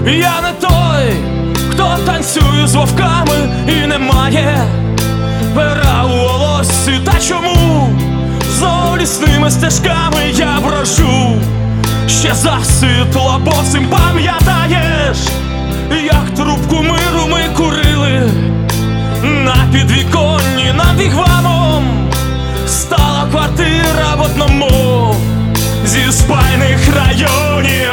Я не той, хто танцює з вовками і не має пера у волоссі. Та чому знову лісними стежками я брожу? Ще засвітло босим. Пам'ятаєш, як трубку миру ми курили на підвіконні над вігвамом? Стала квартира в одному зі спальних районів.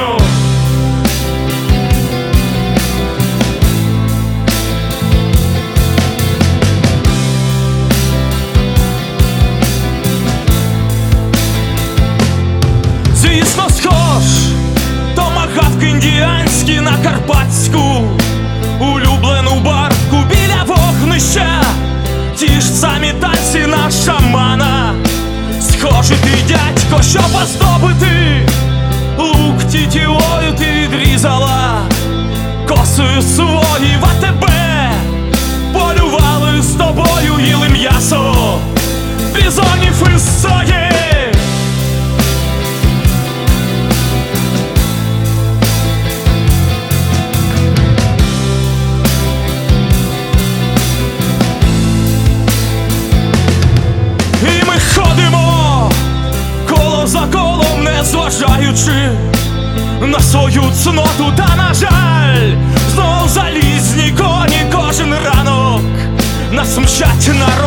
Звісно, схож томагавк індіанський на карпатську улюблену барку біля вогнища. Ті ж самі танці на шамана. Схожий ти, дядько, щоб оздобити лук тітівою ти відрізала косою свої. В АТБ полювали з тобою, їли м'ясо бізонів із сої. За колом, не зважаючи на свою цноту. Та, на жаль, знов залізні коні кожен ранок нас мчать на